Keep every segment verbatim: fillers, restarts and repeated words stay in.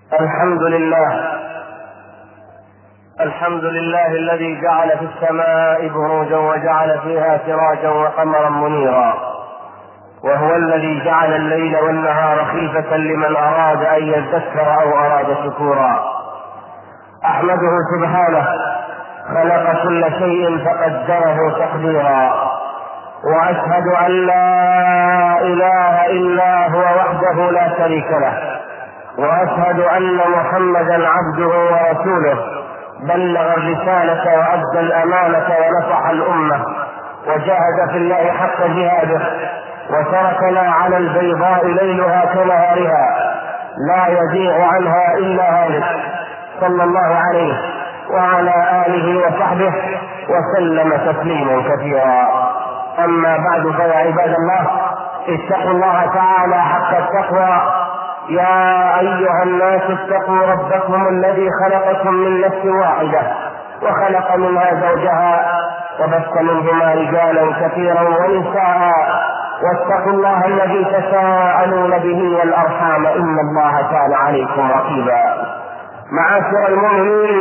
الحمد لله الحمد لله الذي جعل في السماء بروجا وجعل فيها سراجا وقمرا منيرا، وهو الذي جعل الليل والنهار خلفة لمن أراد أن يذكر أو أراد شكورا. أحمده سبحانه، خلق كل شيء فقدره تقديرا، وأشهد أن لا إله إلا هو وحده لا شريك له، وأشهد أن محمدا عبده ورسوله، بلغ الرسالة وأدى الأمانة ونصح الأمة وجاهد في الله حق جهاده، وتركنا على البيضاء ليلها كنهارها لا يزيغ عنها إلا هالك، صلى الله عليه وعلى آله وصحبه وسلم تسليما كثيرا. أما بعد، فيا عباد الله، اتقوا الله تعالى حق التقوى. يا أيها الناس اتقوا ربكم الذي خلقكم من نفس واحدة وخلق منها زوجها وبث منهما رجالا كثيرا ونساء، واتقوا الله الذي تساءلون به والأرحام إن الله كان عليكم رقيبا. معاشر المؤمنين،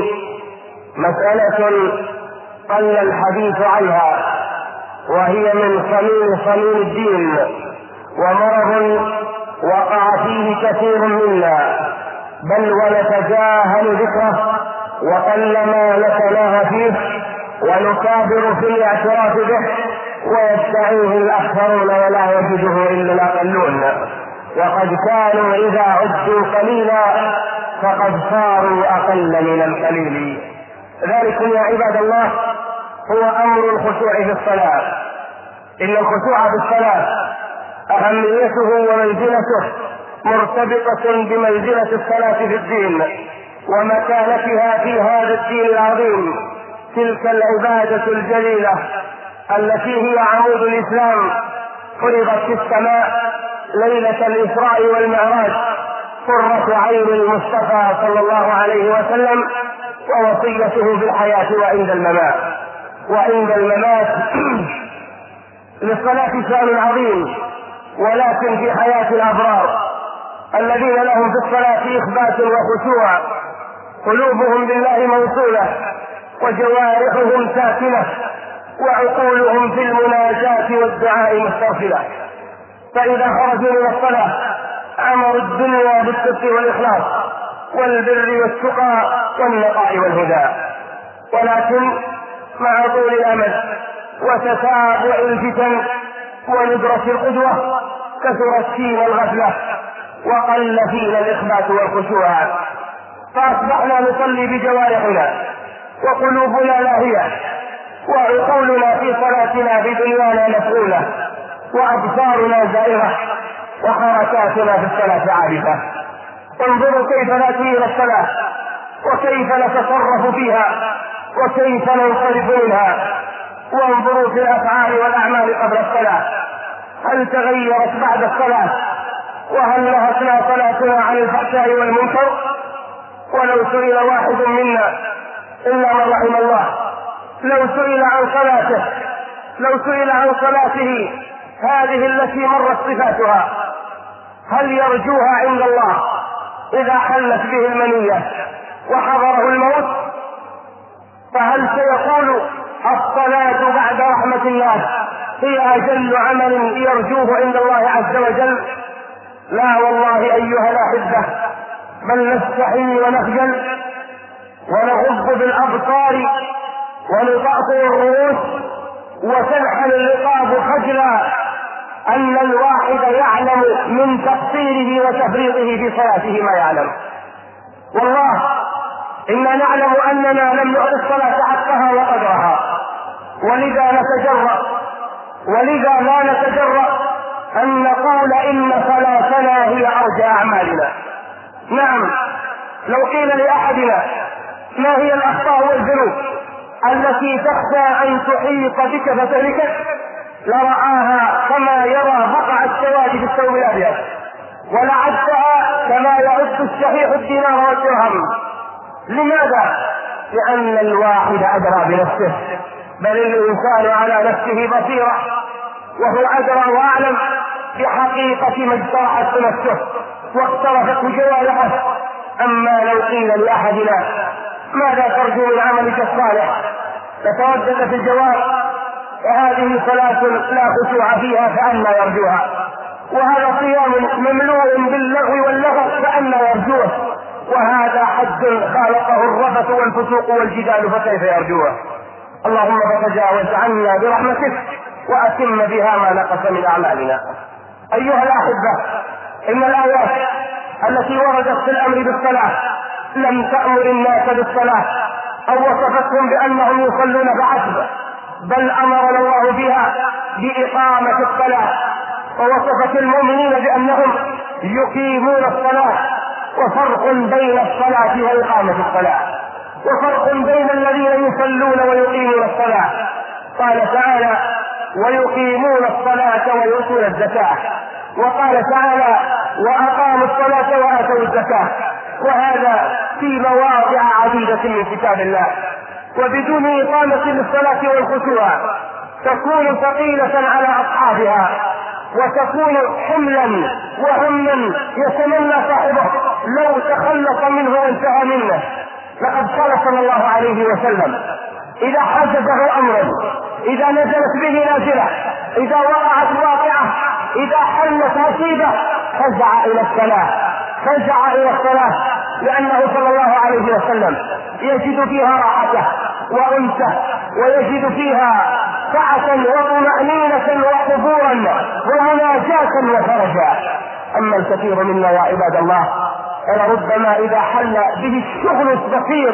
مسألة قل الحديث عنها، وهي من صميم صميم الدين، ومرض وقع فيه كثير منا، بل ونتجاهل ذكره وقلما نتناهى فيه ونكابر في الاعتراف به، ويدعيه الأكثرون ولا يجده إلا الأقلون، وقد كانوا إذا عدوا قليلا فقد صاروا أقل من القليل. ذلك يا عباد الله هو أمر الخشوع في الصلاة. إن الخشوع في الصلاة أهميته ومنزلته مرتبطة بمنزلة الصلاة في الدين ومكانتها في هذا الدين العظيم، تلك العبادة الجليلة التي هي عمود الإسلام، فرضت في السماء ليلة الإسراء والمعراج، قرة عين المصطفى صلى الله عليه وسلم، ووصيته في الحياة وعند الممات. وعند الممات للصلاة شأن عظيم، ولكن في حياة الأبرار الذين لهم في الصلاة إخبات وخشوع، قلوبهم بالله موصولة وجوارحهم ساكنة وعقولهم في المناجاة والدعاء مستغفلة، فإذا خرجوا من الصلاة عمروا الدنيا بالصدق والإخلاص والبر والتقى والنقاء والهدى. ولكن مع طول الأمد وتتابع الفتن وندرة القدوة كثرت فينا الغفلة وقل فينا الإخبات والخشوع، فأصبحنا نصلي بجوارحنا وقلوبنا لاهية، وعقولنا في صلاتنا بدنيانا مشغولة، وأبصارنا زائرة، وحركاتنا في الصلاة عابثة. انظروا كيف نأتي إلى الصلاة، وكيف نتصرف فيها، وكيف ننصرف منها. وانظروا في الأفعال والأعمال قبل الصلاة، هل تغيرت بعد الصلاة؟ وهل نهتنا صلاتنا عن الفحشاء والمنكر؟ ولو سئل واحد منا إلا من رحم الله، لو سئل عن صلاته لو سئل عن صلاته هذه التي مرت صفاتها، هل يرجوها عند الله إذا حلت به المنية وحضره الموت؟ فهل سيقول الصلاة بعد رحمة الله هي أجل عمل يرجوه عند الله عز وجل؟ لا والله أيها الأحبة، بل نستحي ونخجل ونغض بالأبصار ونطأطئ الرؤوس وتنحل الرقاب خجلا أن الواحد يعلم من تقصيره وتفريطه في صلاته ما يعلم. والله إنا نعلم أننا لم نعطي الصلاة حقها وقدرها، ولذا نتجرأ ولذا لا نتجرأ أن نقول إن صلاتنا هي أرجى أعمالنا. نعم، لو قيل لأحدنا ما هي الأخطاء والذنوب التي تخشى أن تحيط بك فتهلكك، لرآها كما يرى بقع السواد في الثوب الأبيض، ولعدها كما يعد الشحيح الدينار والدرهم. لماذا؟ لأن الواحد أدرى بنفسه، بل الإنسان على نفسه بصيرة، وهو أدرى وأعلم بحقيقة ما اجترحت نفسه واقترفت جوارحه أما لو قيل لأحدنا ماذا ترجو من عملك الصالح فتردد في الجواب وهذه صلاة لا خشوع فيها فأنى يرجوها، وهذا صيام مملوء باللغو واللغو فأنى يرجوه، وهذا حج خالقه الرفث والفسوق والجدال فكيف يرجوه. اللهم فتجاوز عنا برحمتك وأتم بها ما نقص من أعمالنا. أيها الأحبة، إن الآيات التي وردت في الأمر بالصلاة لم تأمر الناس بالصلاة أو وصفتهم بأنهم يصلون فحسب، بل أمرنا الله بها بإقامة الصلاة، ووصفت المؤمنين بأنهم يقيمون الصلاة. وفرق بين الصلاة وإقامة الصلاة، وفرق بين الذين يصلون ويقيمون الصلاة. قال تعالى ويقيمون الصلاة ويؤتون الزكاة، وقال تعالى وأقاموا الصلاة وآتوا الزكاة، وهذا في مواضع عديدة من كتاب الله. وبدون إقامة للصلاة والخشوع تكون ثقيلة على أصحابها، وتكون حملا وهما يتمنى صاحبه لو تخلص منه وانتهى منه. لقد قال صلى الله عليه وسلم إذا حدثه أمر، إذا نزلت به نازلة، إذا وقعت واقعة، إذا حلت مصيبة فزع إلى الصلاة، فزع إلى الصلاة، لأنه صلى الله عليه وسلم يجد فيها راحته وأنسه، ويجد فيها سعة وطمأنينة وحضورا ومناجاة وفرجا. أما الكثير منا يا عباد الله فلربما إذا حل به الشغل البسيط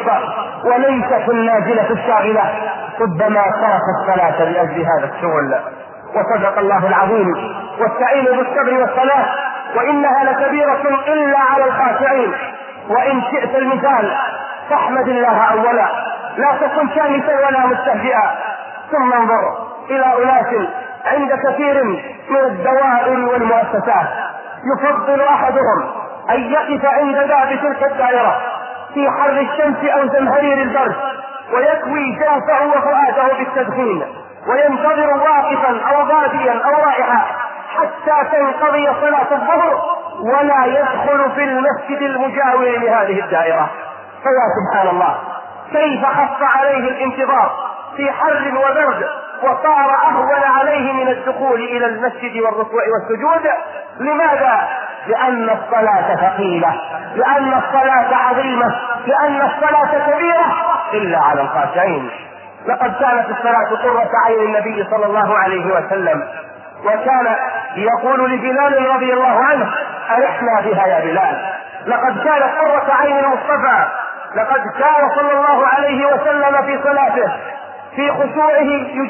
وليست النازلة الشاغلة ربما ترك الصلاة لأجل هذا الشغل. وصدق الله العظيم واستعينوا بالصبر والصلاة وإنها لكبيرة إلا على الخاشعين. وإن شئت المثال فاحمد الله أولا، لا تكن شامتا ولا مستهزئا، ثم انظر إلى أناس عند كثير من الدوائر والمؤسسات يفضل أحدهم أن يقف عند باب تلك الدائرة في حر الشمس أو زمهرير البرد ويكوي جوفه وفؤاده بالتدخين وينتظر واقفا أو غاديا أو رائحا حتى تنقضي صلاة الظهر ولا يدخل في المسجد المجاور لهذه الدائرة. فيا سبحان الله، كيف خف عليه الانتظار في حر وبرد وصار أهون عليه من الدخول إلى المسجد والركوع والسجود. لماذا؟ لأن الصلاة ثقيلة، لأن الصلاة عظيمة، لأن الصلاة كبيرة إلا على الخاشعين. لقد كانت الصلاة قرة عين النبي صلى الله عليه وسلم، وكان يقول لبلال رضي الله عنه أرحنا بها يا بلال. لقد كانت قرة عين المصطفى، لقد كان صلى الله عليه وسلم في صلاته في خشوعه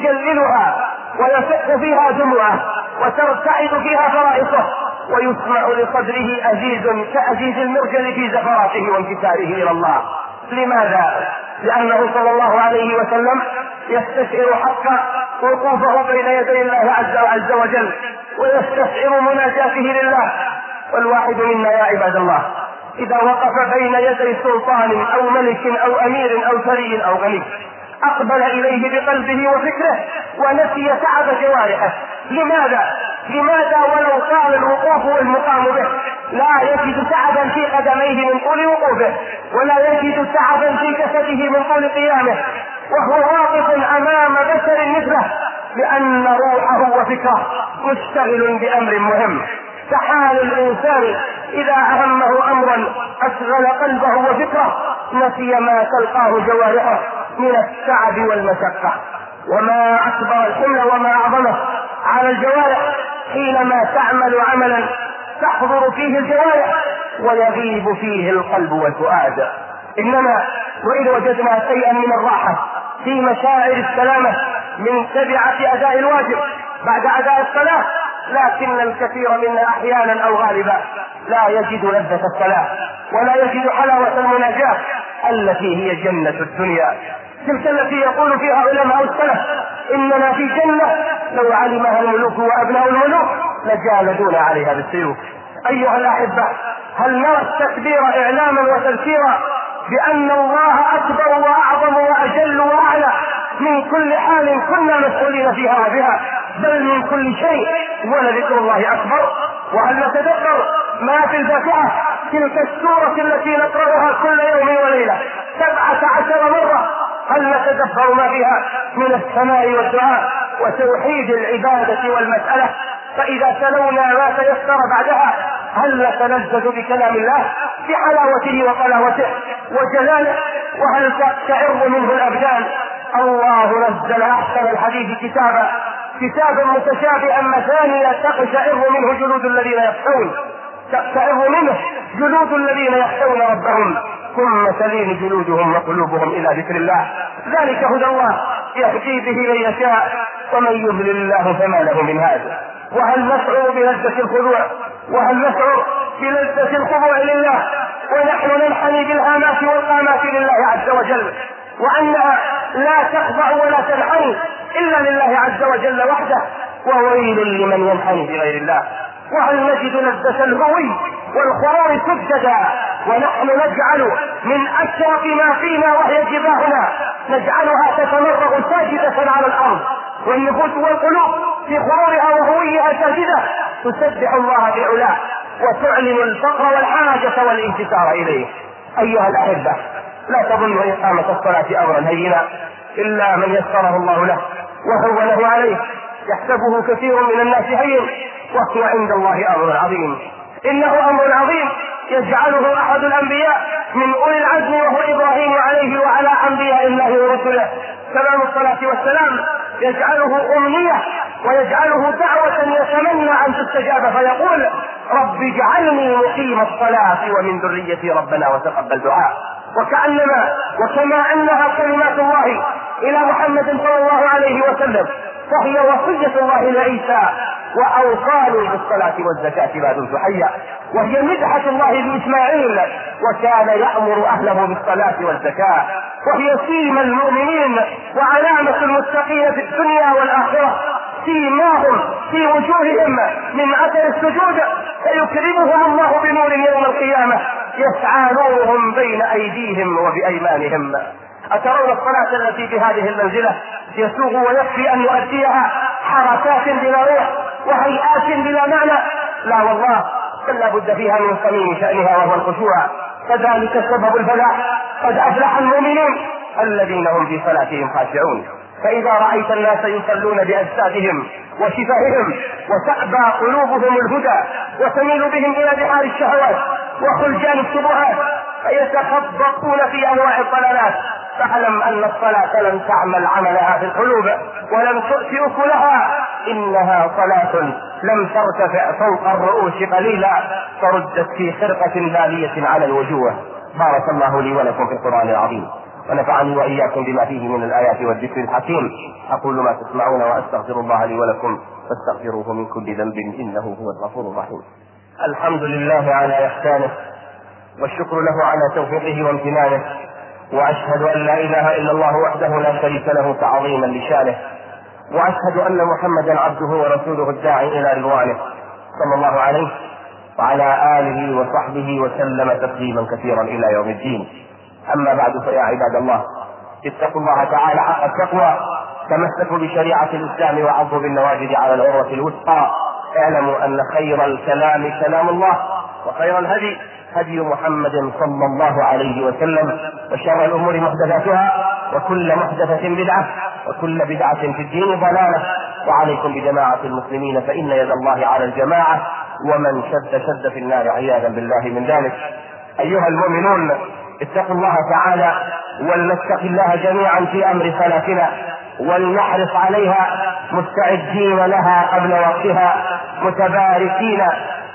يجللها ويشق فيها دموعه وترتعد فيها فرائصه ويسمع لصدره أزيز كأزيز المرجل في زفراته وانكساره إلى الله. لماذا؟ لأنه صلى الله عليه وسلم يستشعر حق وقوفه بين يدي الله عز وجل ويستشعر مناجاته لله. والواحد منا يا عباد الله إذا وقف بين يدي سلطان أو ملك أو أمير أو ثري أو غني أقبل إليه بقلبه وفكره ونسي تعب جوارحه. لماذا؟ لماذا ولو طال الوقوف والمقام به لا يجد تعبا في قدميه من طول وقوفه، ولا يجد تعبا في جسده من طول قيامه وهو واقف أمام بشر مثله، لأن روحه وفكره مشتغل بأمر مهم. فحال الإنسان إذا أهمه أمرا أشغل قلبه وفكره نسي ما تلقاه جوارحه من التعب والمشقة. وما أكبر الحمل وما أعظمه على الجوارح حينما تعمل عملا تحضر فيه الجوارح ويغيب فيه القلب والفؤاد. إنما وإن وجدنا شيئا من الراحة في مشاعر السلامة من تبعة أداء الواجب بعد أداء الصلاة، لكن الكثير منا أحيانا أو غالبا لا يجد لذة الصلاة ولا يجد حلاوة المناجاة التي هي جنة الدنيا، تلك التي يقول فيها علماء السلف إننا في جنة لو علمها الملوك وأبناء الملوك لجالدون عليها بالسيوف. أيها الأحبة، هل نرى التكبير إعلاما وتذكيرا بأن الله أكبر وأعظم وأجل وأعلى من كل حال كنا مسؤولين فيها وبها، بل من كل شيء، ولذكر الله أكبر؟ وهل نتذكر ما في الفاتحة تلك السورة التي نقرأها كل يوم وليلة سبعة عشر مرة. هل نتدبر ما فيها من الثناء والدعاء وتوحيد العبادة والمسألة؟ فإذا تلونا ما تيسر بعدها هل نتلذذ بكلام الله بحلاوته وطلاوته وجلاله؟ وهل تقشعر منه الأبدان؟ الله نزل أحسن الحديث كتابا كتابا متشابها مثانيا تقشعر منه جلود الذين يخشون تقشعر منه جلود الذين يخشون ربهم ثم تلين جلودهم وقلوبهم إلى ذكر الله. ذلك هدى الله يهدي به من يشاء ومن يضلل الله فما له من هذا. وهل نشعر بلذة الخضوع وهل نشعر بلذة الخضوع لله ونحن ننحني بالهامات والقامات لله عز وجل، وأنها لا تخضع ولا تنحني إلا لله عز وجل وحده، وويل لمن ينحني بغير الله. وهل نجد لذة الهوي والخرور سجدا ونحن نجعل من أشرف ما فينا وهي جباهنا نجعلها تتمرغ ساجدة على الأرض، والنفوس والقلوب في خرورها وهويها ساجدة تسبح الله بعلاه وتعلن الفقر والحاجة والانكسار إليه. أيها الأحبة، لا تظن إقامة الصلاة أمرا هينا إلا من يسره الله له وهونه عليه. يحسبه كثير من الناس هين وهو عند الله أمر عظيم. إنه أمر عظيم يجعله أحد الأنبياء من أولي العزم وهو إبراهيم عليه وعلى أنبياء الله ورسله سلام الصلاة والسلام، يجعله أمنية ويجعله دعوة يتمنى أن تستجاب فيقول رب اجعلني مقيم الصلاة ومن ذريتي ربنا وتقبل دعاء. وكأنما وكما أنها كلمات الله إلى محمد صلى الله عليه وسلم فهي وصية الله لعيسى وأوصاني بالصلاة والزكاة ما دمت حيا، وهي مدحة الله لإسماعيل وكان يأمر أهله بالصلاة والزكاة، وهي سيم المؤمنين وعلامة المتقين في الدنيا والآخرة، سيماهم في وجوههم من أثر السجود فيكرمهم الله بنور يوم القيامة يسعى نورهم بين أيديهم وبأيمانهم. أترون الصلاة التي بهذه المنزلة يسوغ ويكفي أن يؤديها حركات بلا روح وهيئات بلا معنى؟ لا والله، بل لا بد فيها من صميم شأنها وهو الخشوع. فذلك سبب الفلاح، قد أفلح المؤمنون الذين هم في صلاتهم خاشعون. فإذا رأيت الناس يصلون بأجسادهم وشفاههم وتأبى قلوبهم الهدى وتميل بهم إلى بحار الشهوات وخلجان الشبهات فيتخبطون في أنواع الضلالات، فاعلم أن الصلاة لم تعمل عملها في القلوب ولم تؤتي أكلها، إنها صلاة لم ترتفع فوق الرؤوس قليلا فردت في خرقة بالية على الوجوه. بارك الله لي ولكم في القرآن العظيم ونفعني وإياكم بما فيه من الآيات والذكر الحكيم. أقول ما تسمعون وأستغفر الله لي ولكم فاستغفروه من كل ذنب إنه هو الغفور الرحيم. الحمد لله على إحسانه والشكر له على توفيقه وامتنانه، وأشهد أن لا إله إلا الله وحده لا شريك له تعظيما لشانه، وأشهد أن محمدا عبده ورسوله الداعي إلى رضوانه صلى الله عليه وعلى آله وصحبه وسلم تسليما كثيرا إلى يوم الدين. أما بعد، فيا عباد الله، اتقوا الله تعالى حق التقوى، تمسكوا بشريعة الإسلام وعضوا بالنواجذ على العروة الوثقى. اعلموا أن خير الكلام كلام الله وخير الهدي هدي محمد صلى الله عليه وسلم، وشر الأمور محدثاتها وكل محدثة بدعة وكل بدعة في الدين ضلالة. وعليكم بجماعة المسلمين فإن يد الله على الجماعة، ومن شد شد في النار عياذا بالله من ذلك. أيها المؤمنون، اتقوا الله تعالى ولنتق الله جميعا في أمر صلاتنا، ولنحرص عليها مستعدين لها قبل وقتها، متباركين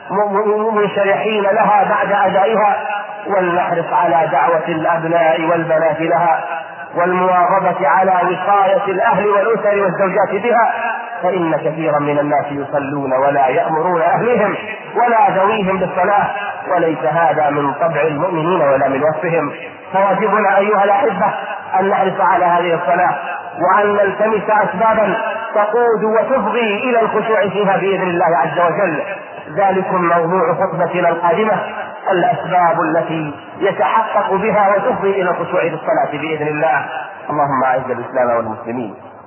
منشرحين لها بعد أدائها، ولنحرص على دعوة الأبناء والبنات لها، والمواظبة على وقاية الأهل والأسر والزوجات بها، فإن كثيرا من الناس يصلون ولا يأمرون أهلهم ولا ذويهم بالصلاة، وليس هذا من طبع المؤمنين ولا من وصفهم. فواجبنا أيها الأحبة أن نحرص على هذه الصلاة وأن نلتمس أسبابا تقود وتفضي إلى الخشوع فيها بإذن الله عز وجل. ذلكم موضوع خطبتنا القادمة، الأسباب التي يتحقق بها وتفضي إلى الخشوع في الصلاة بإذن الله. اللهم أعز الإسلام والمسلمين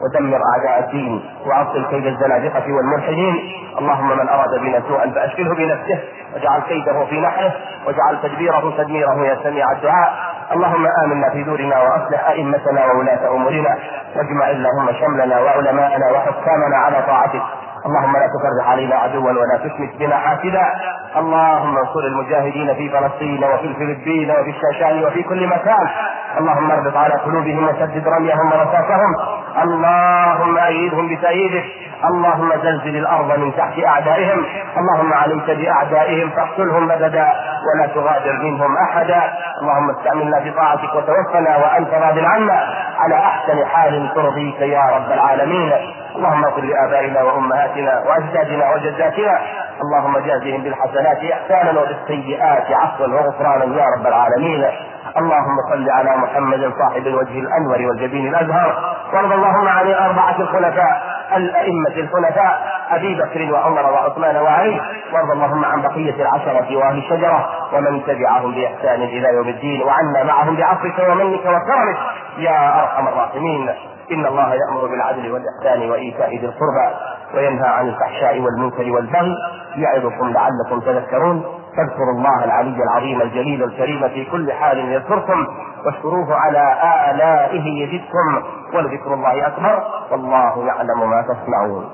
ودمر أعداء الدين وأبطل كيد الزنادقة والملحدين. اللهم من أراد بنا سوءا فأشغله بنفسه واجعل كيده في نحره واجعل تدبيره تدميره يا سميع الدعاء. اللهم آمنا في دورنا وأصلح أئمتنا وولاة أمورنا واجمع اللهم شملنا وعلماءنا وحكامنا على طاعتك. اللهم لا تفرح علينا عدوا ولا تشمت بنا حاسدا. اللهم انصر المجاهدين في فلسطين وفي الفلبين وفي الشاشان وفي كل مكان. اللهم اربط على قلوبهم وسدد رميهم ورصاصهم. اللهم أيدهم بتأييدك. اللهم زلزل الأرض من تحت أعدائهم. اللهم عليك بأعدائهم فاقتلهم بددا ولا تغادر منهم أحدا. اللهم استعملنا بطاعتك وتوفنا وأنت راض عنا على أحسن حال ترضيك يا رب العالمين. اللهم اغفر لآبائنا وأمهاتنا وأجدادنا وجداتنا. اللهم جازهم بالحسنات إحسانا وبالسيئات عفوا وغفرانا يا رب العالمين. اللهم صل على محمد صاحب الوجه الأنور والجبين الأزهر. وارض اللهم عن الأربعة الخلفاء الأئمة الخلفاء أبي بكر وعمر وعثمان وعلي. وارض اللهم عن بقية العشرة وأهل الشجرة ومن تبعهم بإحسان إلى يوم الدين وعنا معهم بعفوك ومنك وكرمك يا أرحم الراحمين. إن الله يأمر بالعدل والإحسان وإيتاء ذي القربى وينهى عن الفحشاء والمنكر والبغي يعظكم لعلكم تذكرون. فاذكروا الله العلي العظيم الجليل الكريم في كل حال يذكركم واشكروه على آلائه يزدكم ولذكر الله أكبر والله يعلم ما تصنعون.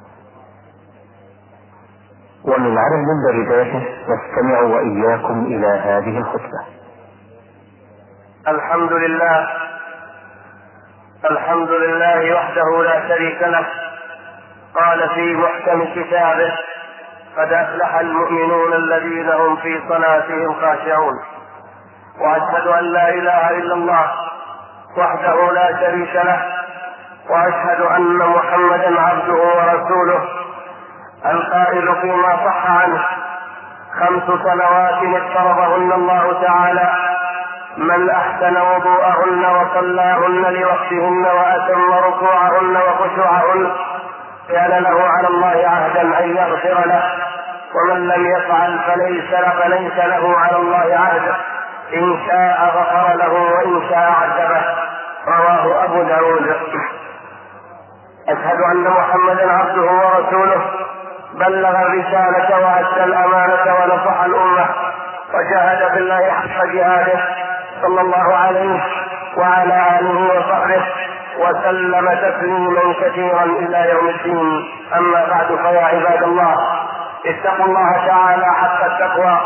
ومن على المنبر ذاته نستمع وإياكم إلى هذه الخطبة. الحمد لله الحمد لله وحده لا شريك له. قال في محكم كتابه قد أفلح المؤمنون الذين هم في صلاتهم خاشعون. وأشهد أن لا إله إلا الله وحده لا شريك له وأشهد أن محمدا عبده ورسوله القائل فيما صح عنه خمس صلوات افترضهن الله تعالى من أحسن وضوءهن وصلاهن لوقتهن وأتم ركوعهن وخشوعهن كان له على الله عهدا أن يغفر له ومن لم يفعل فليس فليس له على الله عهد إن شاء غفر له وإن شاء عذبه. رواه أبو داود. أشهد أن محمدا عبده ورسوله بلغ الرسالة وأدى الأمانة ونصح الأمة وجاهد في الله حق جهاده صلى الله عليه وعلى آله وصحبه وسلم تسليما كثيرا إلى يوم الدين. أما بعد فيا عباد الله اتقوا الله تعالى حق التقوى.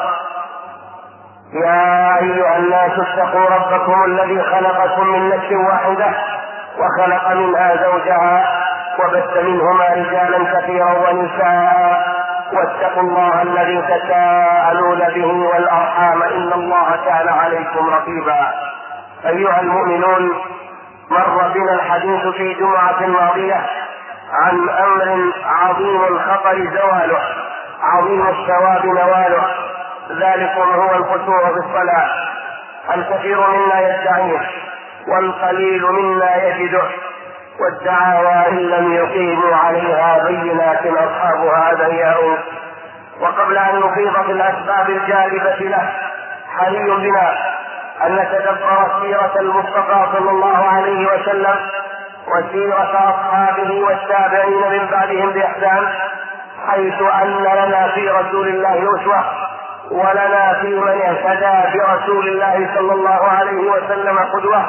يا أيها الناس اتقوا ربكم الذي خلقكم من نفس واحدة وخلق منها زوجها وبث منهما رجالا كثيرا ونساء واتقوا الله الذي تساءلون به والأرحام إن الله كان عليكم رقيبا. أيها المؤمنون مر بنا الحديث في جمعة ماضية عن أمر عظيم الخطر زواله عظيم الثواب نواله ذلكم هو الخشوع في الصلاة. الكثير منا يدعيه والقليل منا يجده والدعاوى إن لم يقيموا عليها بينات أصحابها أدعياء. وقبل أن نفيض في الأسباب الجالبة له حري بنا أن نتدبر سيرة المصطفى صلى الله عليه وسلم وسيرة أصحابه والتابعين من بعدهم بإحسان حيث أن لنا في رسول الله أسوة ولنا في من اهتدى برسول الله صلى الله عليه وسلم قدوة.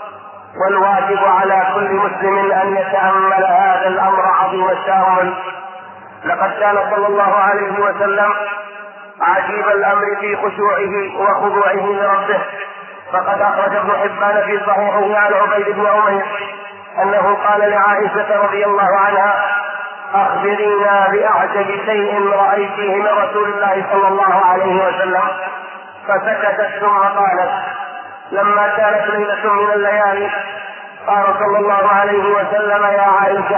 والواجب على كل مسلم أن يتأمل هذا الأمر عظيم التأمل. لقد كان صلى الله عليه وسلم عجيب الأمر في خشوعه وخضوعه لربه. فقد أخرج ابن حبان في صحيحه عن عبيد بن عمير أنه قال لعائشة رضي الله عنها أخبرينا بأعجب شيء رأيته من رسول الله صلى الله عليه وسلم. فسكتت ثم قالت لما كانت ليلة من الليالي قال صلى الله عليه وسلم يا عائشة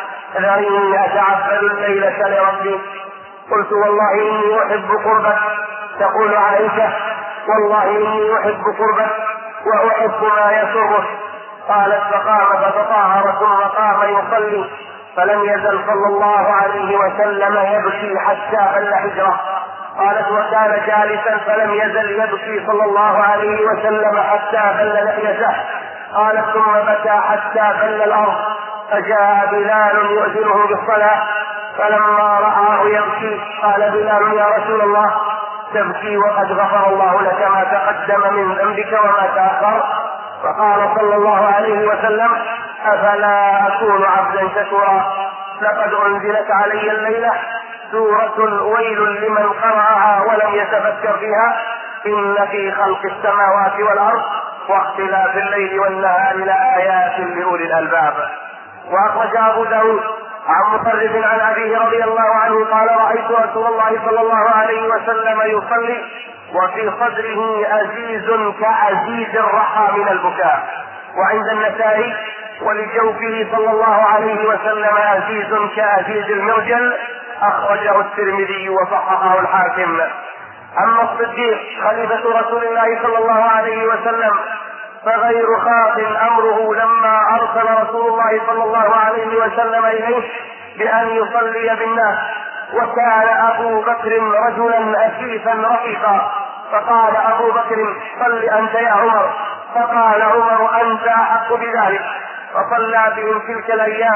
ذريني أتعبد الليلة لربي. قلت والله إني أحب قربك. تقول عائشة والله إني أحب قربك وأحب ما يسرك. قالت فقام فتطهر ثم قام يصلي فلم يزل صلى الله عليه وسلم يبكي حتى بل حجره. قالت وكان جالسا فلم يزل يبكي صلى الله عليه وسلم حتى بل لحيته. قالت ثم بكى حتى بل الأرض فجاء بلال يؤذنه بالصلاة، فلما رآه يبكي قال بلال: يا رسول الله، تبكي وقد غفر الله لك ما تقدم من ذنبك وما تأخر؟ فقال صلى الله عليه وسلم: أفلا أكون عبدا شكورا؟ لقد أنزلت علي الليلة سورة ويل لمن قرأها ولم يتفكر فيها، إن في خلق السماوات والأرض واختلاف الليل والنهار لآيات لأولي الألباب. وأخرج أبو داود عن مطرف عن أبيه رضي الله عنه قال: رأيت رسول الله صلى الله عليه وسلم يصلي وفي صدره أزيز كأزيز الرحى من البكاء. وعند النسائي: ولجوفه صلى الله عليه وسلم أزيز كأزيز المرجل، أخرجه الترمذي وصححه الحاكم. أما الصديق خليفة رسول الله صلى الله عليه وسلم فغير خاف أمره لما أرسل رسول الله صلى الله عليه وسلم إليه بأن يصلي بالناس، وكان أبو بكر رجلا أسيفا رقيقا، فقال أبو بكر: صل أنت يا عمر، فقال عمر: أنت أحق بذلك، فصلى بهم تلك الأيام،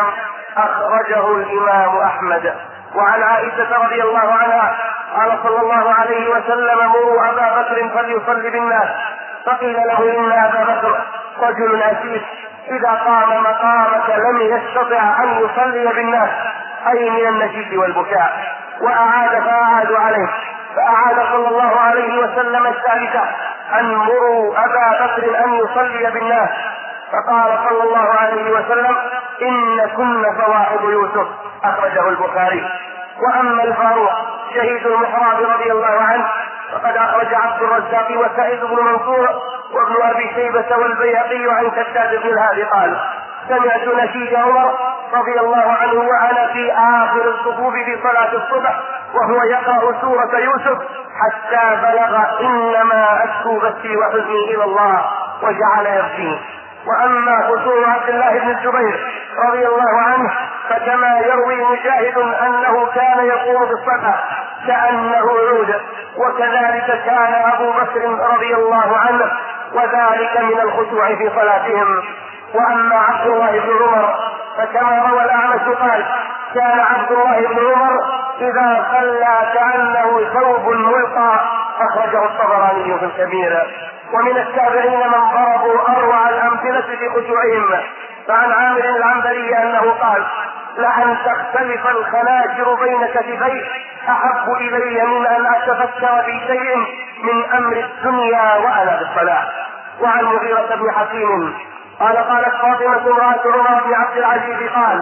أخرجه الإمام أحمد. وعن عائشة رضي الله عنها قال صلى الله عليه وسلم: مروا أبا بكر فليصلي بالناس، فقيل له: إن أبا بكر رجل أسيف، إذا قام مقامك لم يستطع أن يصلي بالناس، أي من النشيد والبكاء. وأعاد فأعادوا عليه، فأعاد صلى الله عليه وسلم الثالثة: أن مروا أبا بكر أن يصلي بالناس، فقال صلى الله عليه وسلم: إن كن فواحد يوسف، أخرجه البخاري. وأما الفاروق شهيد المحراب رضي الله عنه فقد أخرج عبد الرزاق وسعيد بن منصور وابن أبي شيبة والبيهقي عن كتاب بن الهادي قال: سمعت نشيد عمر رضي الله عنه وأنا في آخر الصفوف في صلاة الصبح وهو يقرأ سورة يوسف حتى بلغ: إنما أشكو بثي وحزني إلى الله، وجعل يبكي. وأما خصوم عبد الله بن الزبير رضي الله عنه فكما يروي مجاهد أنه كان يقوم بالصلاة كأنه عود، وكذلك كان أبو بكر رضي الله عنه، وذلك من الخشوع في صلاتهم. وأما عبد الله بن عمر فكما روى الأعمش قال: كان عبد الله بن عمر إذا صلى كأنه ثوب ملقى، أخرجه الطبراني في الكبير. ومن التابعين من ضربوا أروع الأمثلة في خشوعهم، فعن عامر العنبري أنه قال: لأن تختلف الخناجر بين كتفي أحب إلي من أن أتفكر في شيء من أمر الدنيا وأنا بالصلاة. وعن مغيرة بن حكيم قال: قالت فاطمة امرأة عمر بن عبد العزيز قال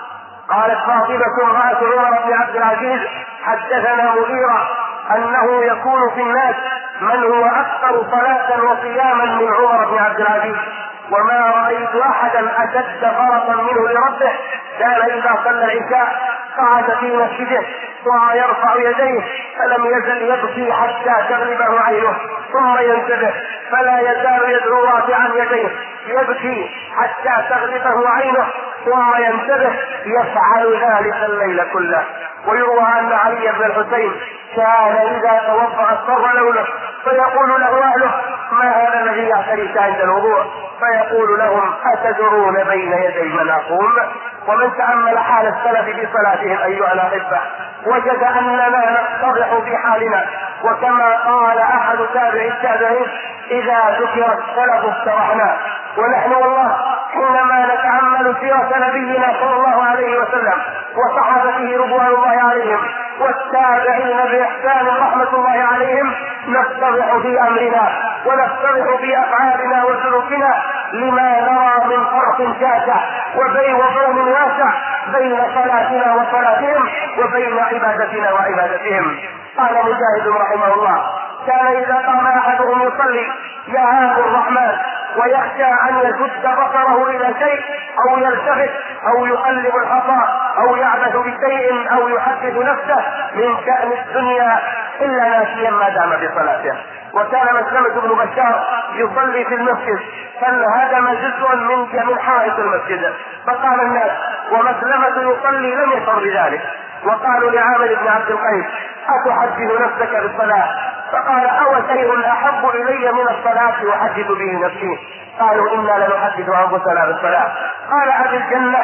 قالت فاطمة امرأة عمر بن عبد العزيز: حدثنا مغيرة أنه يكون في الناس من هو أكثر صلاة وصياما من عمر بن عبد العزيز، وما رأيت أحدا أشد فرطا منه لربه. كان إذا صلى العشاء قعد في مسجده ثم يرفع يديه فلم يزل يبكي حتى تغلبه عينه، ثم ينتبه فلا يزال يدعو رافعا يديه يبكي حتى تغلبه عينه، ثم ينتبه يفعل ذلك الليل كله. ويروى أن علي بن الحسين كان إذا توضأ اضطر لونه فيقول له أهله: ما هذا الذي يعتريك عند الوضوء؟ فيقول لهم: أتدرون بين يدي من أقوم؟ ومن تأمل حال السلف في صلاتهم أيها الأحبة وجد أننا نتضح في حالنا. وكما قال أحد تابع التابعين: إذا ذكر السلف استرحنا. ونحن والله حينما نتأمل سيرة نبينا صلى الله عليه وسلم وصحابته رضوان الله عليهم والتابعين بإحسان رحمة الله عليهم نتضح في أمرنا ونتضح في أفعالنا وسلوكنا لما نرى من فرق شاسع وبين وبين واسع بين صلاتنا وصلاتهم وبين عبادتنا وعبادتهم. قال مجاهد رحمه الله: كان إذا قام أحدهم يصلي يهاب الرحمن ويخشى أن يشد بصره إلى شيء أو يلتفت أو يقلب الحصى أو يعبث بشيء أو يحدث نفسه من شأن الدنيا إلا ناسيا ما دام بصلاته. وكان مسلمة بن بشار يصلي في المسجد فانهدم جزء من من حائط المسجد، فقال الناس: ومسلمة يصلي لم يشعر بذلك. وقالوا لعامر بن عبد القيس: أتحدث نفسك بالصلاة؟ فقال: أو شيء أحب إلي من الصلاة أحدث به نفسي؟ قالوا: إنا لنحدث أنفسنا بالصلاة. قال: أبي الجنة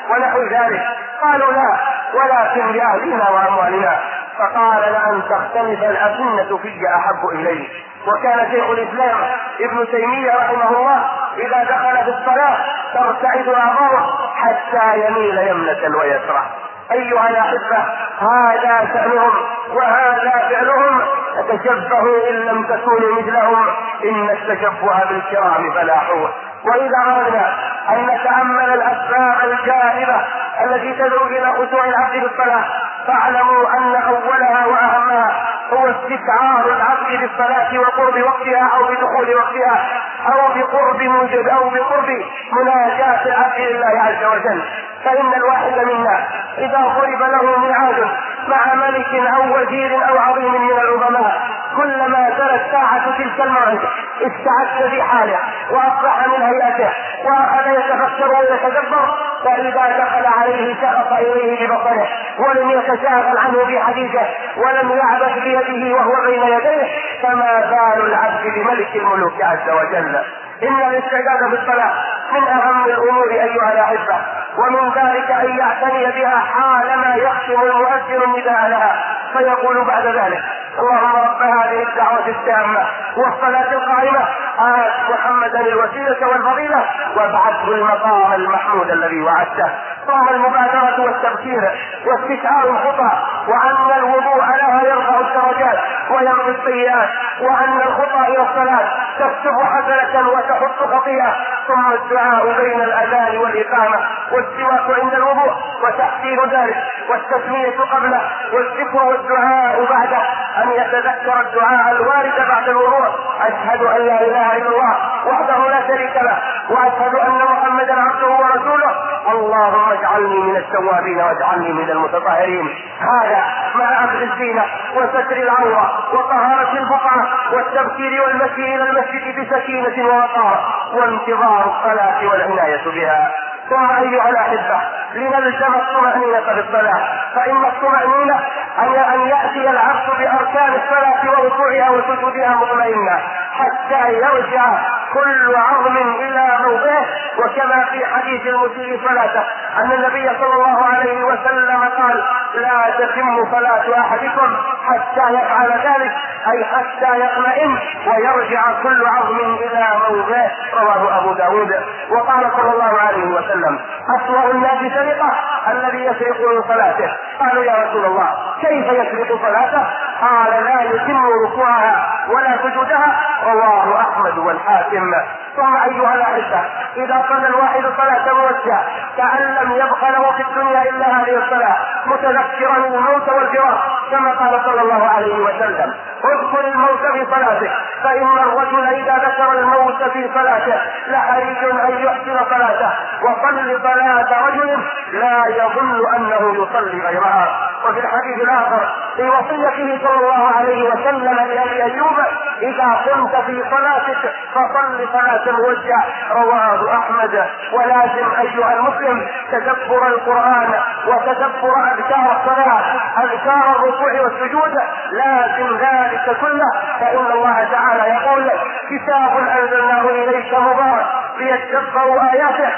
ونحو ذلك؟ قالوا لا، ولكن لأهلنا وأموالنا. فقال لأن تختلف الأسنة في أحب إليه. وكان شيخ الإسلام ابن تيمية رحمه الله إذا دخل في الصلاة ترتعد أعضاؤه حتى يميل يمنة ويسرى. أيها الأحبة، هذا شأنهم وهذا فعلهم، فتشبهوا إن لم تكونوا مثلهم، إن التشبه بالكرام فلاح. وإذا أردنا أن نتأمل الأسباب الجاهلة التي تدعو إلى خشوع العبد بالصلاة، فاعلموا أن أولها وأهمها هو استشعار العبد بالصلاة وقرب وقتها أو بدخول وقتها أو بقرب موجب أو بقرب مناجاة العبد لله عز وجل. فإن الواحد منا إذا ضرب له ميعاد مع ملك أو وزير أو عظيم من العظماء، كلما جرت ساعة تلك الموعد استعد بحاله وأصبح من هيئته وأخذ يتفكر ويتدبر، فإذا دخل عليه شخص إليه ببصره ولم يتشاغل عنه بحديثه ولم يعبث بيده وهو بين يديه، فما بال العبد بملك الملوك عز وجل. إن الاستعداد بالصلاة من أهم الأمور أيها الأحبة، ومن ذلك أن يعتني بها حالما يختم المؤذن النداء لها، فيقول بعد ذلك: اللهم رب هذه الدعوة التامة والصلاة القائمة آت محمدا الوسيلة والفضيلة وابعثه المقام المحمود الذي وعدته. ثم المبادرة والتبكير واستشعار الخطى، وأن الوضوء لها يرفع الدرجات ويمحو السيئات، وأن الخطى إلى الصلاة تكتب حسنة وتحط خطيئة. ثم الدعاء بين الأذان والإقامة والسواك عند الوضوء وتحسين ذلك والتسمية قبله والذكر والدعاء بعده، أن يتذكر الدعاء الوارد بعد الوضوء: أشهد أن لا إله إلا الله وحده لا شريك له وأشهد أن محمدا عبده ورسوله، اللهم اجعلني من التوابين واجعلني من المتطهرين. هذا مع أخذ الزينة وستر العورة وطهارة البقعة والتبكير والمشي إلى المسجد بسكينة ووقار وانتظار الصلاة والعناية بها. ثم أيها الأحبة، لنلزم الطمأنينة بالصلاة، فإن الطمأنينة أن يأتي العبد بأركان الصلاة وركوعها وسجودها مطمئنا حتى يرجع كل عظم إلى موضعه. وكما في حديث المسيء صلاته أن النبي صلى الله عليه وسلم قال: لا تتم صلاة أحدكم حتى يفعل ذلك، أي حتى يطمئن ويرجع كل عظم إلى موضعه. رواه أبو داود. وقال صلى الله عليه وسلم: أسوأ الناس سرقة الذي يسرق من صلاته. قالوا: يا رسول الله كيف يسرق صلاته؟ قال: لا يتم ركوعها ولا سجودها. رواه أحمد والحاكم. ثم أيها الأحبة، إذا صلى الواحد صلاة موسعة كأن لم يبق له في الدنيا إلا هذه الصلاة، متذكرا الموت والفراق، كما قال صلى الله عليه وسلم: اذكر الموت في صلاتك، فإن الرجل إذا ذكر الموت في صلاته لحري أن يحسن صلاته، وصل صلاة رجل لا يظن أنه يصلي غيرها. وفي الحديث الآخر في وصيته صلى الله عليه وسلم لأبي أيوب: إذا كنت في صلاتك فصل صلاة موسعة. رواه أحمد. ولازم أيها المسلم تدبر القرآن وتدبر أذكار الصلاة، أذكار الركوع والسجود، لازم ذلك كله، فإن الله تعالى يقول: كتاب أنزلناه إليك مبارك ليتدبروا آياته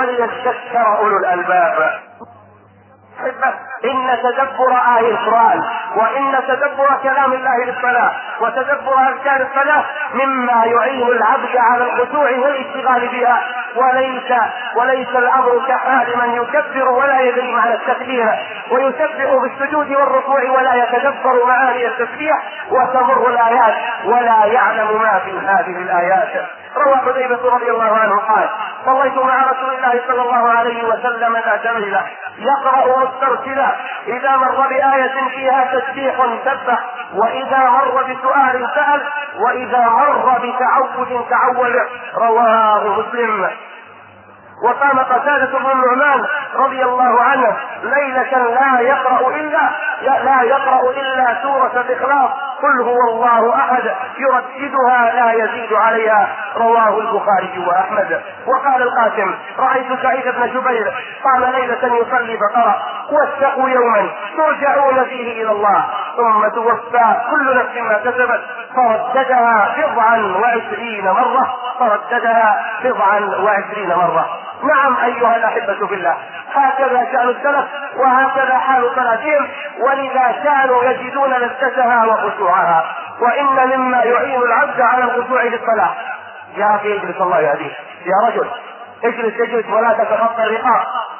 وليتذكر أولو الألباب. إن تدبر آية القرآن وإن تدبر كلام الله للصلاة وتدبر أركان الصلاة مما يعين العبد على الخشوع والاشتغال بها، وليس وليس الأمر كحال من يكبر ولا يدري معنى التكبير ويسبح بالسجود والركوع ولا يتدبر معاني التسبيح وتمر الآيات ولا يعلم ما في هذه الآيات. روى حذيفة رضي الله عنه قال: صليت مع رسول الله صلى الله عليه وسلم ذات ليلة يقرأ مسترسلا، إذا مر بآية فيها تسبيح سبح، وإذا مر بسؤال سأل، وإذا مر بتعوذ تعوذ. رواه مسلم. وقام قتادة بن النعمان رضي الله عنه ليلة لا يقرأ إلا لا يقرأ إلا سورة الإخلاص: قل هو الله أحد، يرددها لا يزيد عليها. رواه البخاري وأحمد. وقال القاسم: رأيت سعيد بن جبير قام ليلة يصلي فقرأ: واتقوا يوما ترجعون فيه إلى الله ثم توفى كل نفس ما كسبت، فرددها بضعا وعشرين مرة. فرددها بضعا وعشرين مرة. نعم أيها الأحبة بالله، هكذا شأن السلف وهكذا حال صلاتهم، ولذا كانوا يجدون لذتها وخشوعها. وإن مما يعين العبد على الخشوع في الصلاة، يا أخي اجلس الله يهديك، يا رجل اجلس اجلس ولا تتخطى الرقاب.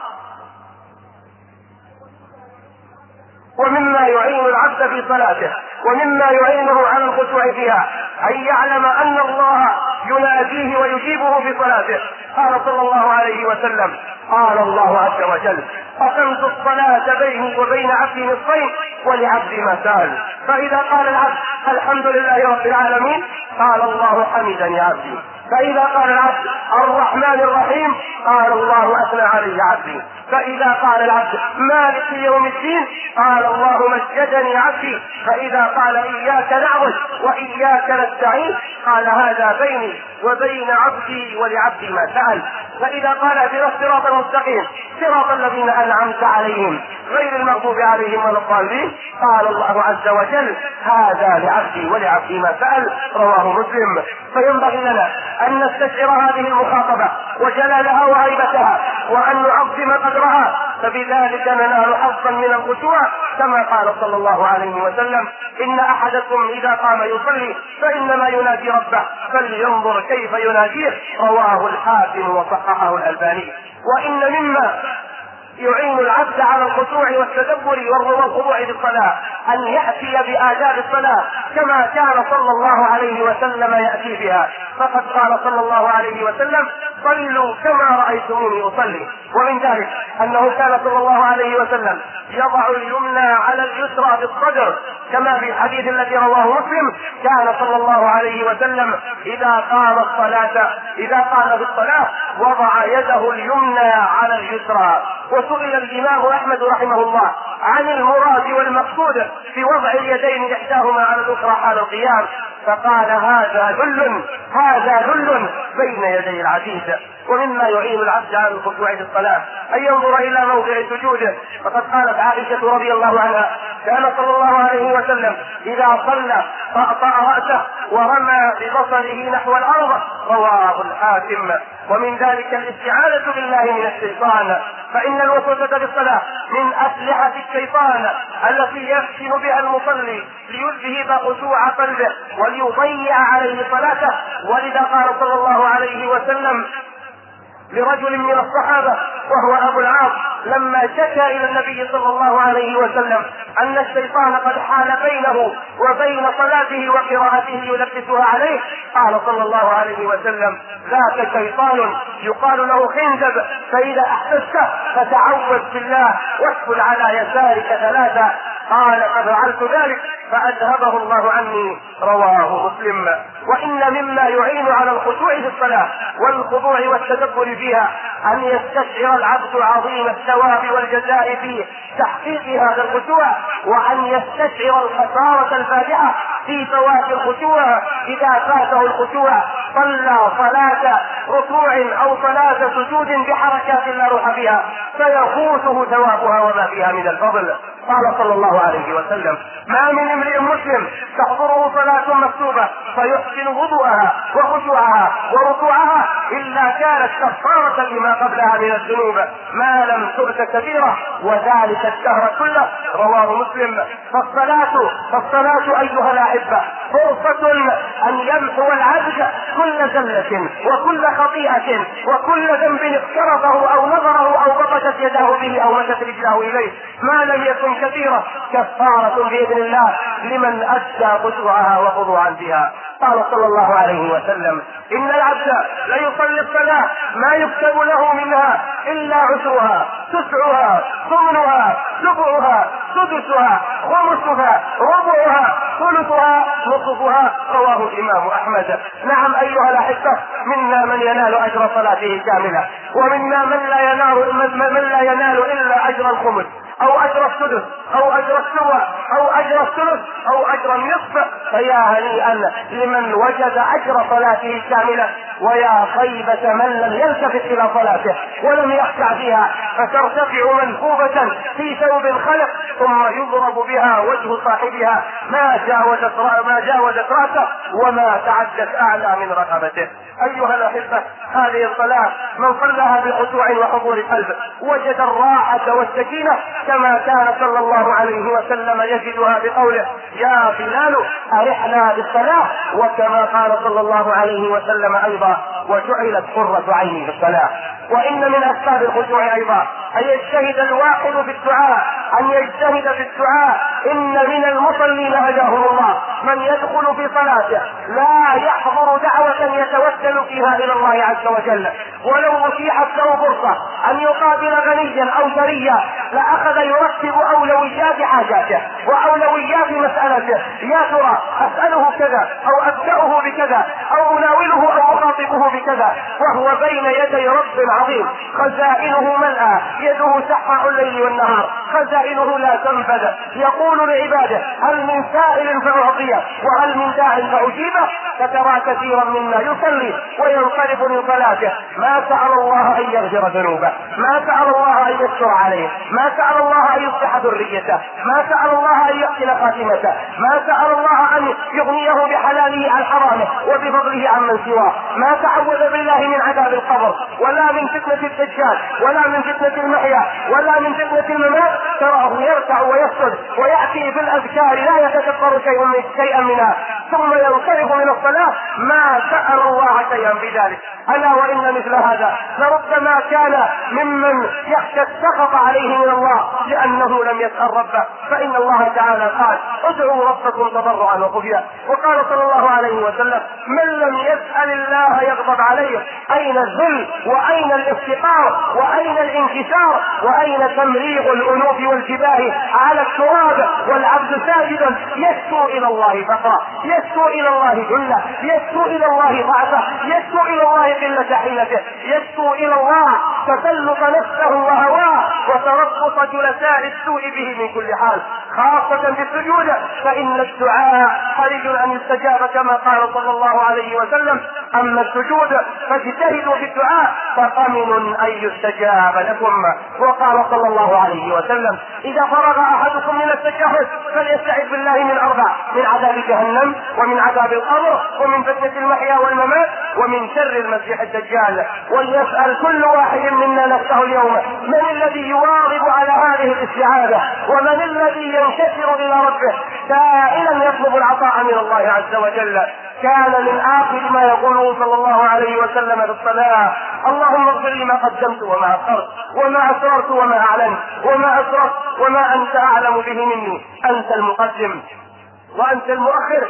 ومما يعين العبد في صلاته ومما يعينه على الخشوع فيها أن يعلم أن الله يناديه ويجيبه في صلاته. قال صلى الله عليه وسلم: قال الله عز وجل: قسمت الصلاة بيني وبين عبدي نصفين ولعبدي ما سأل. فإذا قال العبد: الحمد لله رب العالمين، قال الله: حمدني عبدي. فإذا قال العبد: الرحمن الرحيم، قال الله: أثنى علي عبدي. فإذا قال العبد: مالك يوم الدين، قال الله: مجدني عبدي. فإذا قال: إياك نعبد وإياك نستعين، قال: هذا بيني وبين عبدي ولعبدي ما سأل. فإذا قال: اهدنا الصراط المستقيم صراط الذين أنعمت عليهم غير المغضوب عليهم ولا الضالين، قال الله عز وجل: هذا لعبدي ولعبدي ما سأل. رواه مسلم. فينبغي لنا أن نستشعر هذه المخاطبة وجلالها وهيبتها وأن نعظم قدرها، فبذلك ننال حظا من الخشوع، كما قال صلى الله عليه وسلم: إن أحدكم إذا قام يصلي فإنما ينادي ربه فلينظر كيف يناديه. رواه الحاكم وصححه الألباني. وإن مما يعين العبد على الخشوع والتدبر والخضوع بالصلاة أن يأتي بآداب الصلاة كما كان صلى الله عليه وسلم يأتي بها. فقد قال صلى الله عليه وسلم: صلوا كما رأيتموني أصلي. ومن ذلك أنه كان صلى الله عليه وسلم يضع اليمنى على اليسرى بالصدر، كما في الحديث الذي رواه مسلم: كان صلى الله عليه وسلم إذا قام الصلاة إذا قام بالصلاة وضع يده اليمنى على اليسرى. وسئل الإمام أحمد رحمه الله عن المراد والمقصود في وضع اليدين إحداهما على الأخرى حال القيام، فقال: هذا ذل هذا ذل بين يدي العزيز. ومما يعين العبد على الخشوع في الصلاة أن ينظر إلى موضع سجوده. فقد قالت عائشة رضي الله عنها: كان صلى الله عليه وسلم إذا صلى طأطأ رأسه ورمى ببصره نحو الأرض. رواه الحاكم. ومن ذلك الاستعاذة بالله من الشيطان، فإن الوسوسة بالصلاة من أسلحة الشيطان التي يفتن بها المصلي ليذهب خشوع قلبه وليضيع عليه صلاته. ولذا قال صلى الله عليه وسلم لرجل من الصحابة وهو أبو العاص لما شكى إلى النبي صلى الله عليه وسلم أن الشيطان قد حال بينه وبين صلاته وقراءته يلبسها عليه، قال صلى الله عليه وسلم: ذاك شيطان يقال له خنزب، فإذا أحسست فتعوذ بالله واسكن على يسارك ثلاثة. قال: ففعلت ذلك فأذهبه الله عني. رواه مسلم. وإن مما يعين على الخشوع في الصلاة والخضوع والتدبر فيها أن يستشعر العبد عظيم الثواب والجزاء في تحقيق هذا الخشوع، وأن يستشعر الخسارة الفادحة في فوات الخشوع. إذا فاته الخشوع صلى صلاة ركوع أو صلاة سجود بحركات لا روح فيها فيفوته ثوابها وما فيها من الفضل. قال صلى الله عليه وسلم: ما من امرئ مسلم تحضره صلاة مكتوبة فيحسن وضوءها وخشوعها وركوعها إلا كانت كفارة لما قبلها من الذنوب ما لم تؤت كبيرة، وذلك الشهر كله. رواه مسلم. فالصلاة فالصلاة أيها الأحبة فرصة أن يمحو العبد كل زلة وكل خطيئة وكل ذنب اقترفه أو نظره أو بطشت يده به أو مشت رجله إليه ما لم يكن كثيرة، كفارة بإذن الله لمن أدى خشوعها وخضوعا بها. قال صلى الله عليه وسلم: إن العبد ليصلي الصلاة ما يكتب له منها إلا عشرها تسعها ثمنها سبعها سدسها خمسها ربعها ثلثها نصفها. رواه الإمام أحمد. نعم أيها الأحبة، منا من ينال أجر صلاته كاملة، ومنا من لا ينال من لا ينال إلا أجر الخمس أو أجر السدس أو أجر السبع أو أجر الثلث أو أجر النصف. فيا هنيئا لمن وجد أجر صلاته كاملة ويا خيبة من لم يلتفت إلى صلاته ولم يخشع فيها، فترتفع منكوبة في ثوب الخلق ثم يضرب بها وجه صاحبها ما جاوزت ما جاوزت رأسه وما تعدت أعلى من رقبته. أيها الأحبة، هذه الصلاة من صلىها بخشوع وحضور قلب وجد الراحة والسكينة كما كان صلى الله عليه وسلم يجدها بقوله: يا بلال أرحنا بالصلاة، وكما قال صلى الله عليه وسلم أيضا: وجعلت قرة عيني بالصلاة. وإن من أسباب الخشوع أيضا أن يجتهد الواحد في الدعاء، أن يجتهد في الدعاء. إن من المصلين هداهم الله من يدخل في صلاته لا يحضر دعوة يتوسل فيها إلى الله عز وجل، ولو أتيحت له فرصة أن يقابل غنيا أو ثريا لأخذ يرتب أولويات حاجاته وأولويات مسألته. يا ترى أسأله كذا أو أبدأه بكذا أو أناوله أو أخاطبه بكذا، وهو بين يدي رب عظيم خزائنه ملأى، يده سحاء الليل والنهار، خزائنه لا تنفذ. يقول لعباده: هل من سائل فأعطيه وهل من داع فأجيبه. فترى كثيرا منا يصلي وينصرف من صلاته ما سأل الله أن يغفر ذنوبه، ما سأل الله أن يستر عليه، ما سأل الله أن يصلح ذريته، ما سأل الله أن يحسن خاتمته، ما سأل الله أن يغنيه بحلاله عن حرامه وبفضله عن من سواه، ما تعوذ بالله من عذاب القبر ولا من فتنة الدجال ولا من فتنة المحيا ولا من فتنة الممات. تراه يركع ويسجد ويأتي بالأذكار لا يتكبر شيئا منها ثم ينصرف من الصلاة ما سأل الله شيئا بذلك. ألا وإن مثل هذا لربما كان ممن يخشى السخط عليه من الله لأنه لم يسأل ربه، فإن الله تعالى قال: ادعوا ربكم تضرعا وخفيا. وقال صلى الله عليه وسلم: من لم يسأل الله يغضب عليه. أين الذل وأين الافتقار وأين الانكسار وأين تمريغ الأنوف والجباه على التراب والعبد ساجد يشكو إلى الله فقرا، يشكو إلى الله ذله، يشكو إلى الله ضعفه، يشكو إلى الله قلة حيلته، يشكو إلى الله تسلط نفسه وهواه وتربص جلساء السوء به من كل حال، خاصة بالسجود، فإن الدعاء حري أن يستجاب كما قال صلى الله عليه وسلم: أما السجود فاجتهدوا في الدعاء فقمن أن يستجاب لكم. وقال صلى الله عليه وسلم: إذا فرغ أحدكم من التشهد فليستعذ بالله من أربع: من عذاب جهنم ومن عذاب القبر ومن فتنة المحيا والممات ومن شر المسيح الدجال. وليسأل كل واحد منا نفسه اليوم: من الذي يواظب على هذه الاستعاذة؟ ومن الذي ينكسر إلى ربه سائلا يطلب العطاء من الله عز وجل؟ كان من آخر ما يقوله صلى الله عليه وسلم في الصلاة: اللهم اغفر لي ما قدمت وما أخرت وما أسررت وما أعلنت وما أسررت وما أنت أعلم به مني، أنت المقدم وأنت المؤخر،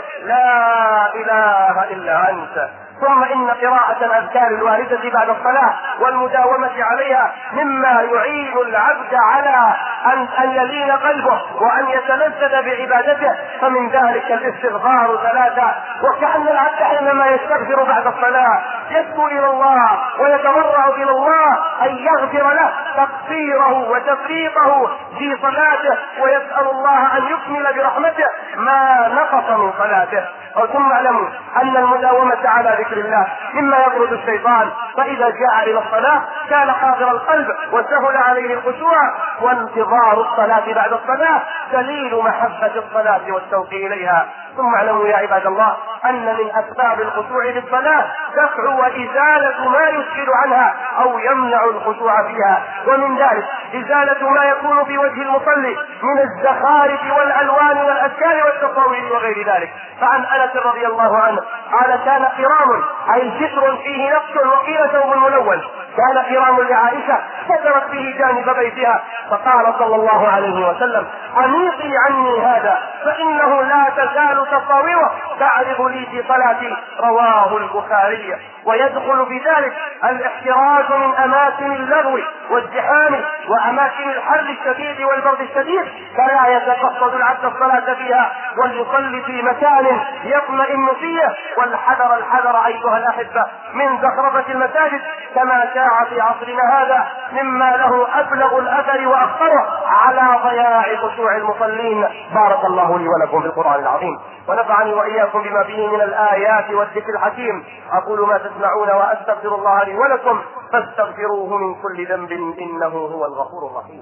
لا إله إلا أنت. ثم إن قراءة الأذكار الواردة بعد الصلاة والمداومة عليها مما يعين العبد على أن, أن يلين قلبه وأن يتلذذ بعبادته، فمن ذلك الاستغفار ثلاثة. وكأن العبد حينما يستغفر بعد الصلاة يشكو إلى الله ويتضرع إلى الله أن يغفر له تقصيره وتفريطه في صلاته، ويسأل الله أن يكمل برحمته ما نقص من صلاته. ثم اعلموا أن المداومة على ذكر الله مما يطرد الشيطان، فإذا جاء إلى الصلاة كان حاضر القلب وسهل عليه الخشوع. وانتظار الصلاة بعد الصلاة دليل محبة الصلاة والشوق إليها. ثم اعلموا يا عباد الله أن من أسباب الخشوع في الصلاة دفع وإزالة ما يشغل عنها أو يمنع الخشوع فيها، ومن ذلك إزالة ما يكون في وجه المصلي من الزخارف والألوان والأشكال والتصاوير وغير ذلك. فعن أنس رضي الله عنه قال: كان قرام أي ستر فيه نقش وقيل ثوب ملون، كان قرام لعائشة سترت به جانب بيتها، فقال صلى الله عليه وسلم: أميطي عني هذا فإنه لا تزال تصاويره تعرض لي في صلاتي. رواه البخاري. ويدخل في ذلك الاحتراز من أماكن اللغو والزحام وأماكن الحر الشديد والبرد الشديد، فلا يتقصد العبد الصلاة فيها وليصلي في مكان يطمئن فيه الحذر الحذر أيها الأحبة من زخرفة المساجد كما شاع في عصرنا هذا مما له أبلغ الأثر وأخطره على ضياع خشوع المصلين. بارك الله لي ولكم في القرآن العظيم، ونفعني وإياكم بما فيه من الآيات والذكر الحكيم. أقول ما تسمعون وأستغفر الله لي ولكم فاستغفروه من كل ذنب إنه هو الغفور الرحيم.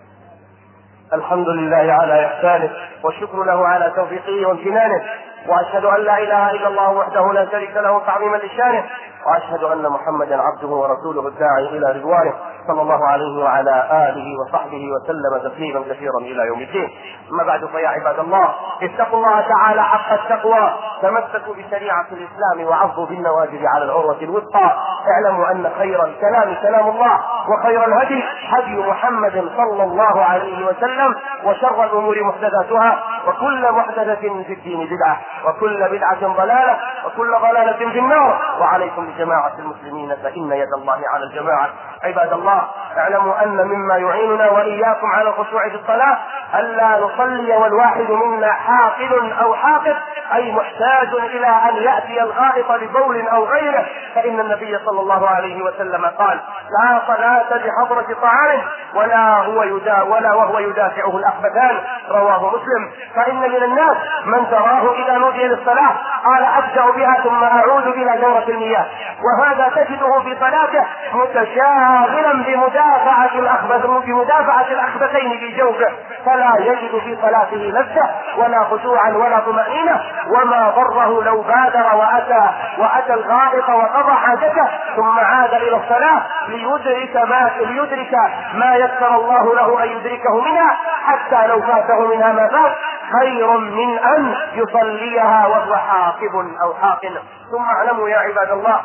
الحمد لله على إحسانه، والشكر له على توفيقه وامتنانه، وأشهد أن لا إله إلا الله وحده لا شريك له تعظيما لشانه، وأشهد أن محمدا عبده ورسوله الداعي إلى رضوانه صلى الله عليه وعلى آله وصحبه وسلم تسليما كثيرا إلى يوم الدين. أما بعد، فيا عباد الله، اتقوا الله تعالى حق التقوى، تمسكوا بشريعة الإسلام وعضوا بالنواجذ على العروة الوثقى. اعلموا أن خير الكلام كلام الله، وخير الهدي هدي محمد صلى الله عليه وسلم، وشر الأمور محدثاتها، وكل محدثة في الدين بدعة، وكل بدعة ضلالة، وكل ضلالة في النار. وعليكم بجماعة المسلمين فإن يد الله على الجماعة. عباد الله، اعلموا أن مما يعيننا وإياكم على الخشوع في الصلاة ألا نصلي والواحد منا حاقد أو حاقد، أي محتاج إلى أن يأتي الغائط ببول أو غيره، فإن النبي صلى الله عليه وسلم قال: لا صلاة بحضرة طعام ولا هو يدا ولا وهو يدافعه الأخبثان، رواه مسلم. فإن من الناس من تراه إذا نودي للصلاة قال: أبدأ بها ثم أعود إلى دورة المياه، وهذا تجده في صلاته متشاغلا بمدافعة الأخبث بمدافعة الأخبثين في جوفه، فلا يجد في صلاته لذة ولا خشوعا ولا طمأنينة. وما ضره لو بادر وأتى وأتى الغائط وقضى حاجته ثم عاد إلى الصلاة ليدرك ما ليدرك ما يسر الله له أن يدركه منها، حتى لو فاته منها ما فات، خير من أن يصليها وهو حاقب أو حاقن. ثم اعلموا يا عباد الله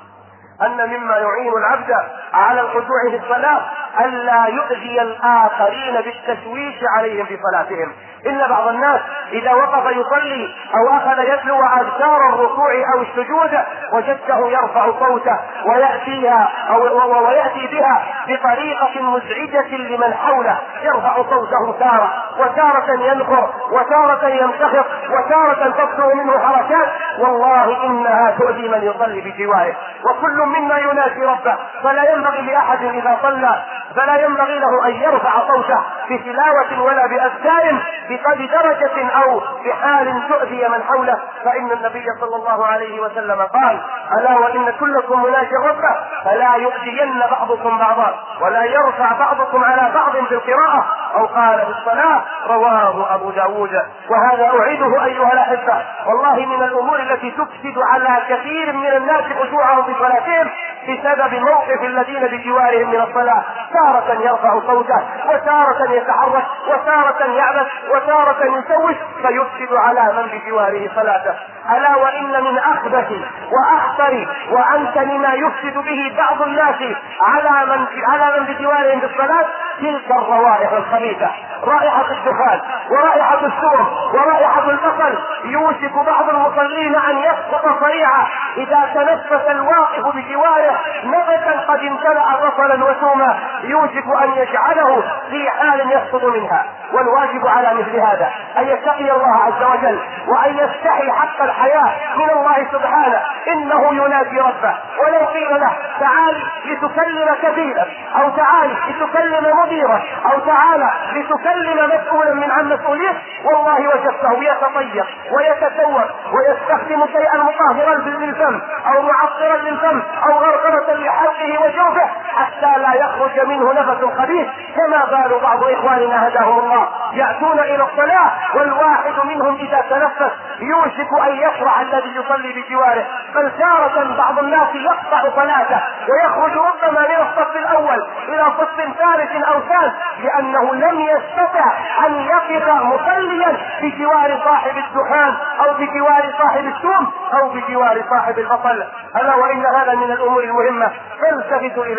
أن مما يعين العبد على الخشوع في الصلاة ألا يؤذي الآخرين بالتشويش عليهم في صلاتهم. إن بعض الناس إذا وقف يصلي أو أخذ يتلو أذكار الركوع أو السجود وجدته يرفع صوته ويأتيها أو ويأتي بها بطريقة مزعجة لمن حوله، يرفع صوته تارة وتارة ينخر وتارة ينتخب وتارة تصدر منه حركات، والله إنها تؤذي من يصلي بجواره. وكل منا ينادي ربه، فلا ينبغي لأحد إذا صلى فلا ينبغي له أن يرفع صوته بتلاوة ولا بأذكار بقدر درجة أو بحال تؤذي من حوله، فإن النبي صلى الله عليه وسلم قال: ألا وإن كلكم مناجي ربه فلا يؤذين بعضكم بعضا ولا يرفع بعضكم على بعض بالقراءة، أو قال بالصلاة، رواه أبو داود. وهذا أعيده أيها الأحبة والله من الأمور التي تفسد على كثير من الناس خشوعهم في صلاتهم بسبب موقف الذين بجوارهم من الصلاة، تارة يرفع صوته وتارة يتحرك وتارة يعبث وتارة يسوس، فيفسد على من بجواره صلاته. ألا وإن من أخبث وأخطر وأنتن ما يفسد به بعض الناس على من على من بجوارهم بالصلاة تلك الروائح الخبيثة، رائحة الدخان ورائحة السور ورائحة البصل. يوشك بعض المصلين أن يسقط صريعا إذا تنفس الواقف بجواره نفسا قد امتلأ بصلا وسوما، يوشك أن يجعله في حال يسقط منها. والواجب على مثل هذا أن يتقي الله عز وجل وأن يستحي حق الحياة من الله سبحانه. إنه ينادي ربه، ولو قيل له: تعال لتكلم كبيرا، أو تعال لتكلم مديرا، أو تعال لتكلم مسؤولا من عن مسؤوليه، والله وجدته يتطير ويتسوق ويستخدم شيئا مطهرا للفم أو معطرا للفم أو غرغرة لحلقه وجوفه حتى لا يخرج منه نفس خبيث. كما بال بعض إخواننا هداهم الله يأتون إلى الصلاة والواحد منهم إذا تنفس يوشك أن يشرع الذي يصلي بجواره، بل تارة بعض الناس يقطع صلاته ويخرج ربما من الصف الأول إلى صف ثالث أو ثالث لأنه لم يستطع أن يقف مصليا بجوار صاحب الدخان أو بجوار صاحب السوم أو بجوار صاحب البصل. ألا وإن هذا من الأمور المهمة، فالتفتوا إليه وانتبهوا.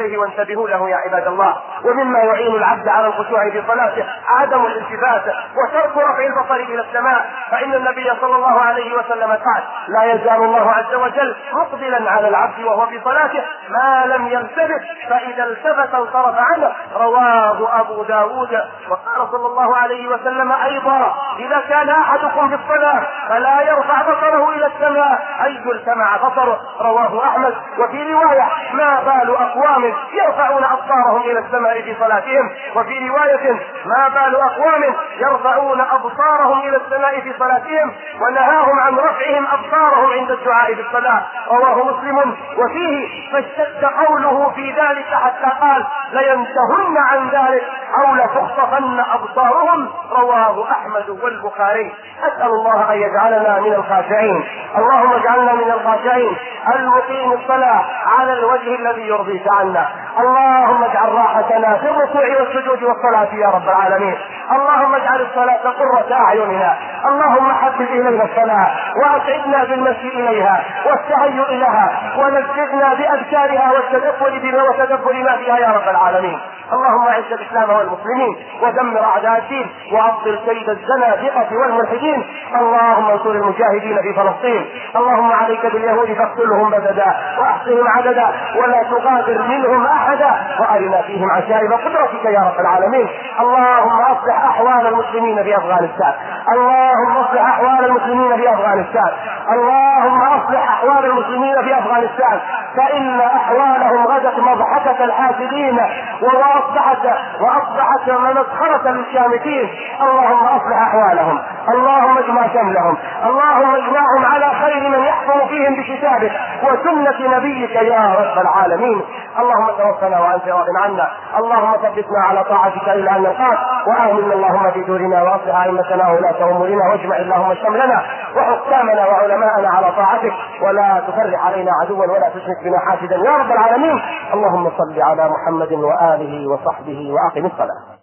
فانتبهوا له يا عباد الله. ومما يعين العبد على الخشوع في صلاته عدم الالتفات وترك رفع البصر الى السماء، فان النبي صلى الله عليه وسلم قال: لا يزال الله عز وجل مقبلا على العبد وهو في صلاته ما لم يلتفت، فاذا التفت انصرف عنه. رواه ابو داود. وقال صلى الله عليه وسلم ايضا: اذا كان احدكم في الصلاه فلا يرفع بصره الى السماء اي التمع بصره. رواه احمد. وفي روايه: ما بال اقوام يرفعون ابصارهم الى السماء في صلاتهم. وفي روايه: ما بال اقوام يرفعون ابصارهم الى السماء في صلاتهم ونهاهم عن رفعهم ابصارهم عند الدعاء في الصلاه. رواه مسلم. وفيه: فاشتد قوله في ذلك حتى قال: لينتهن عن ذلك او لتخطفن ابصارهم. رواه احمد والبخاري. اسال الله ان يجعلنا من الخاشعين. اللهم اجعلنا من الخاشعين المقيم الصلاه على الوجه الذي يرضيك عنا. اللهم اجعل راحتنا في الركوع والسجود والصلاه يا رب العالمين. اللهم اجعل الصلاه قرة اعيننا. اللهم حبب الينا الصلاه واسعدنا بالمشي اليها والتهيؤ لها ونزدنا باذكارها والتدبر بما وتدبر ما فيها يا رب العالمين. اللهم اعز الاسلام والمسلمين ودمر اعداء الدين وابطل كيد الزنادقه والملحدين. اللهم انصر المجاهدين في فلسطين. اللهم عليك باليهود فاقتلهم بددا واحصهم عددا ولا تغادر منهم احدا وارنا فيهم عجائب قدرتك يا رب العالمين. اللهم اصلح احوال المسلمين في افغانستان. اللهم اصلح احوال المسلمين في افغانستان. اللهم اصلح احوال المسلمين في افغانستان فان احوالهم غدت مضحكه الحاسدين واصبحت واصبحت مسخره للشامتين. اللهم اصلح احوالهم. اللهم اجمع شملهم. اللهم اجمعهم على خير من يحكم فيهم بكتابك وسنه نبيك يا رب العالمين. اللهم توفنا وانت راض عنا. اللهم ثبتنا على طاعتك الى ان نلقاك وامنا اللهم في دورنا واصلح ائمتنا وولاة امورنا واجمع اللهم شملنا وحكامنا وعلماءنا على طاعتك ولا تفرق علينا عدوا ولا تشرك بنا حاسدا يا رب العالمين. اللهم صل على محمد واله وصحبه واقم الصلاه.